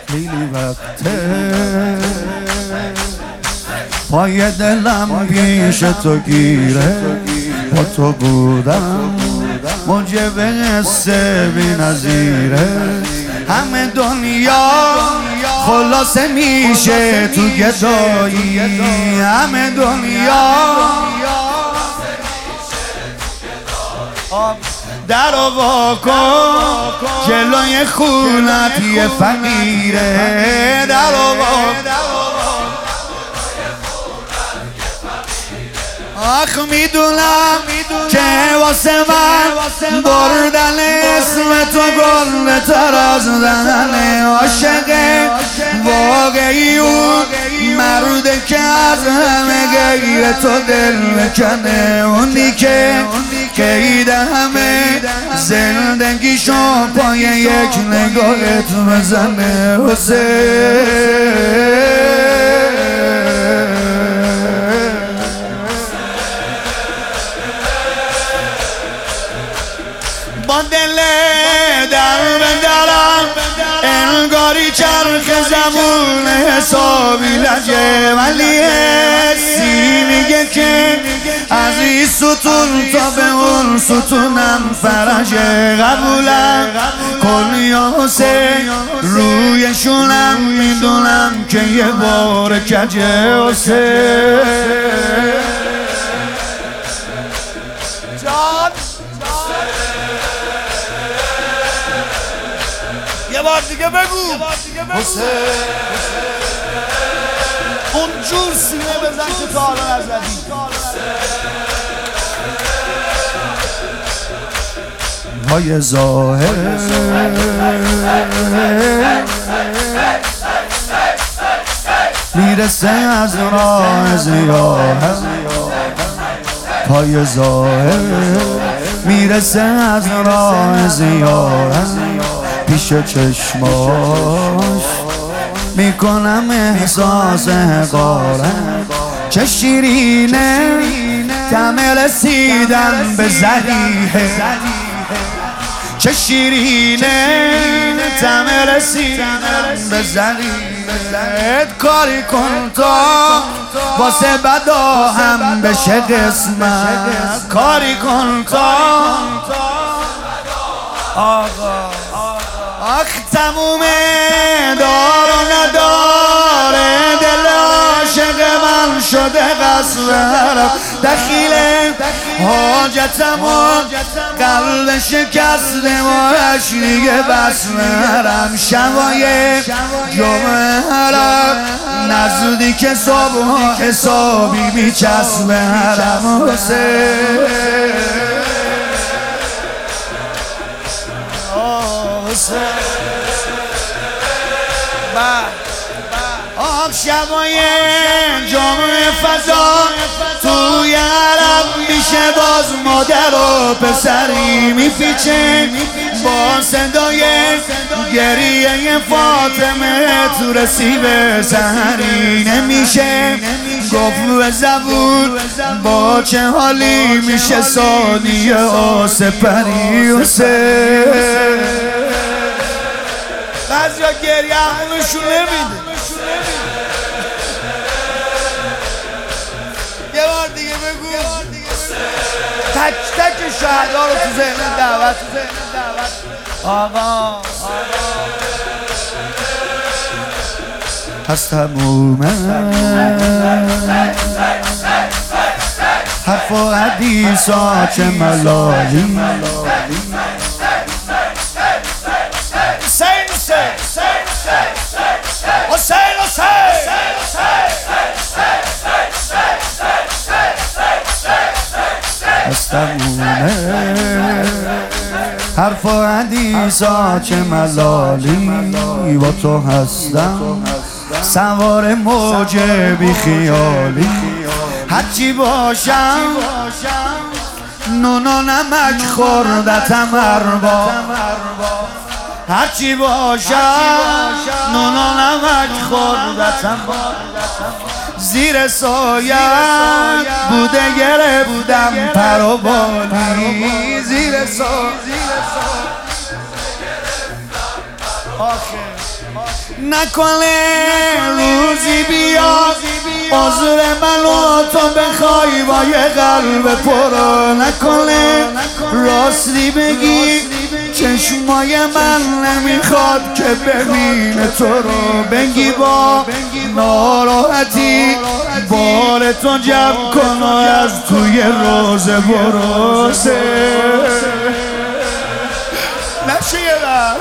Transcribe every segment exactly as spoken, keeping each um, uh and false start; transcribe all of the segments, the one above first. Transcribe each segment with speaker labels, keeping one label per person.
Speaker 1: خیلی وقته پای دلم پیش تو گیره، با تو بودم موجب قصه بی نظیره. همه دنیا خلاصه میشه تو گدایی، همه دنیا درو واکن جلوی خونت یه فقیره، درو واکن. آخ میدونم که واسه من بردن اسم تو گل تر از دهن عاشق واقعی اون مرده که از همه غیر تو دل میکنه، اونی که قید همه زندگیشو پای یک نگاهت بزنه. حسین با دل در به درم انگاری چرخ زمون حسابی لجه، ولی حسی میگه که از این ستون تا به اون ستونم فرجه. قبولم کن یا حسین رویشونم میدونم که یه بار کجه. حسین جان یه بار دیگه بگو حسین، اونجور سینه بزن که تا حالا نزدی. های ظاهر میرسه از راه زیاهم، پای ظاهر میرسه از راه زیاهم، پیش چشماش میکنم احساس حقارم. چه شیرینه طعم رسیدن به ذریحه، چه شیرینه طعم رسیدن به ذریحه. کاری کن تا واسه بدا هم بشه قسمت، کاری کن تا آقا آخ تمومه دار و نداره دل عاشق من شده قصرم، دخیل حاجتم و قلب شکسته و دیگه بس نرم. شبای جمعه هرم نزدیک صبح حسابی میچسبه هرم. حسین آب شبای جامعه فضا توی عرب میشه باز مادر و پسری میپیچه با صدای گریه فاطمه تو رسیب سحری. نمیشه گفت به زبون با چه حالی میشه ثانیه آسپری. حسین بعضی ها گریه همونشون نمیده. یه بار دیگه بگو تک تک شهدا رو تو ذهن دعوت آقا از تمومه حرف و حدیثا چه ملالی. از تمومه حرف و حدیثا چه ملالی، با تو هستم سوار موج بی خیالی. هرچی باشم نون و نمک خوردتم ارباب، هرچی باشم نون و نمک خوردتم زیر سایت بوده گرفتم پر و بالی. زیر سایت نکنه روزی بیاد عذر من و تو بخوای با یه قلب پرو، نکنه راستی بگی چشمای من نمیخواد که ببینه تو رو، بگی با ناراحتی بار تو جمع کن و از توی روزه برسه. نشه یه رفت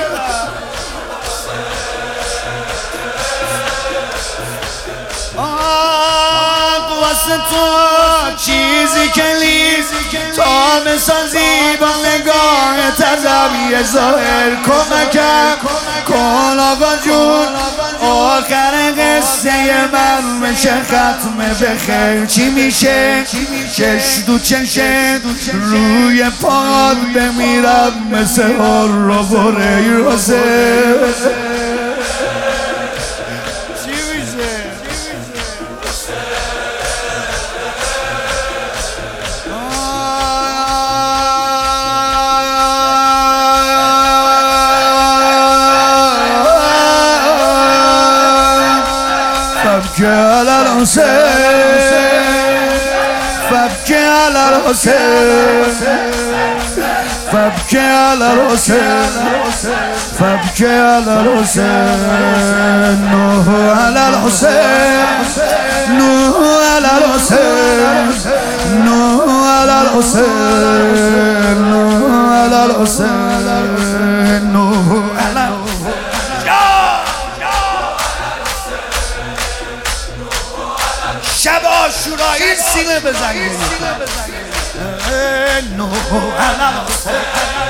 Speaker 1: واسه تو چیزی که لیز تا بسازی با نگاه تزویه ظاهر کمکم کن آقا جون، آخر قصه من بشه ختمه بخیر. چی میشه چش دو چشه روی پاد بمیرم مثل هر رو بره روزه. فبكي على الحسين فبكي على الحسين فبكي على الحسين فبكي على الحسين نوح على الحسين نوح على الحسين نوح على الحسين نوح على الحسين نوح على شب عاشورا این سینه بزنید. نوح علی الحسین